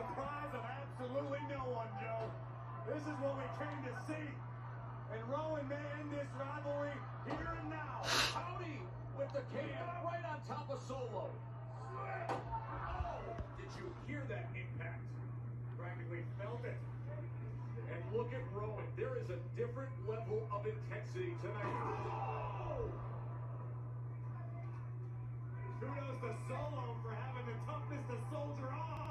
surprise of absolutely no one, Joe. This is what we came to see. And Rowan may end this rivalry here and now. Howdy with the can right on top of Solo. Oh, did you hear that impact? Practically felt it. And look at Rowan. There is a different level of intensity tonight. Oh! Kudos to Solo for having the toughness to soldier on.